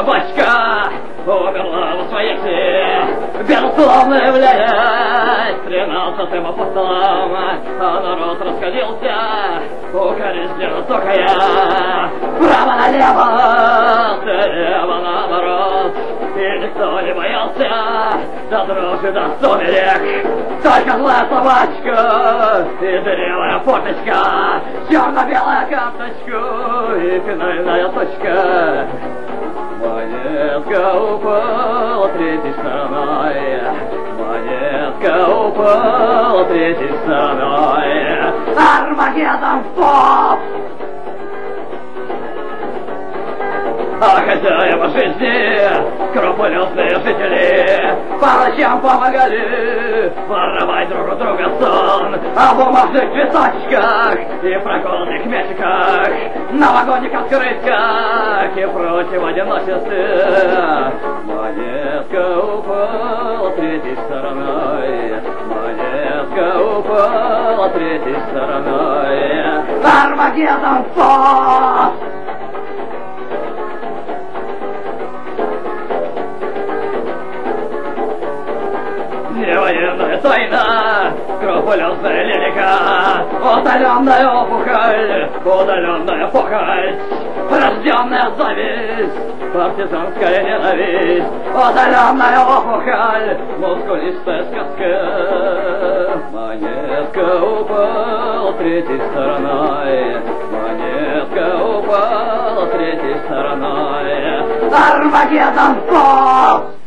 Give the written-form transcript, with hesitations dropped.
собачка умерла в своей безусловно являясь 13-м апостолом, а народ расходился, укоризненно цокая право-налево, слева наоборот, и никто не боялся до дрожи, до сумерек. Только злая собачка и дырявая форточка, черно-белая карточка и финальная точка. Монетка упала третьей стороной, монетка упала третьей стороной. Армагеддон поп! А хозяева жизни, скрупулезные жители, по ночам помогали воровать друг у друга сон о бумажных цветочках и проколотых мячиках, новогодних открытках и против одиночестве. Монетка упала третьей стороной, монетка упала третьей стороной. Армагеддон поп! Военная тайна, скрупулезная лирика, удаленная опухоль, удаленная похоть, врожденная зависть, партизанская ненависть, удаленная опухоль, мускулистая сказка. Монетка упала третьей стороной, монетка упала третьей стороной. Армагеддон поп!